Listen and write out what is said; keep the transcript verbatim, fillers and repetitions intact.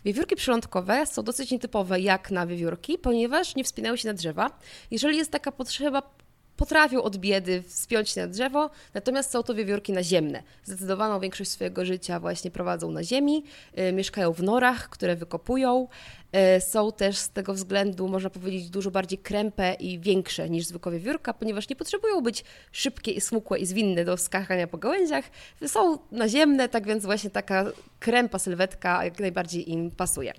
Wiewiórki przylądkowe są dosyć nietypowe jak na wiewiórki, ponieważ nie wspinają się na drzewa. Jeżeli jest taka potrzeba, potrafią od biedy wspiąć się na drzewo, natomiast są to wiewiórki naziemne. Zdecydowaną większość swojego życia właśnie prowadzą na ziemi, y, mieszkają w norach, które wykopują. Y, są też z tego względu, można powiedzieć, dużo bardziej krępe i większe niż zwykła wiewiórka, ponieważ nie potrzebują być szybkie i smukłe i zwinne do skakania po gałęziach. Są naziemne, tak więc właśnie taka krępa sylwetka jak najbardziej im pasuje.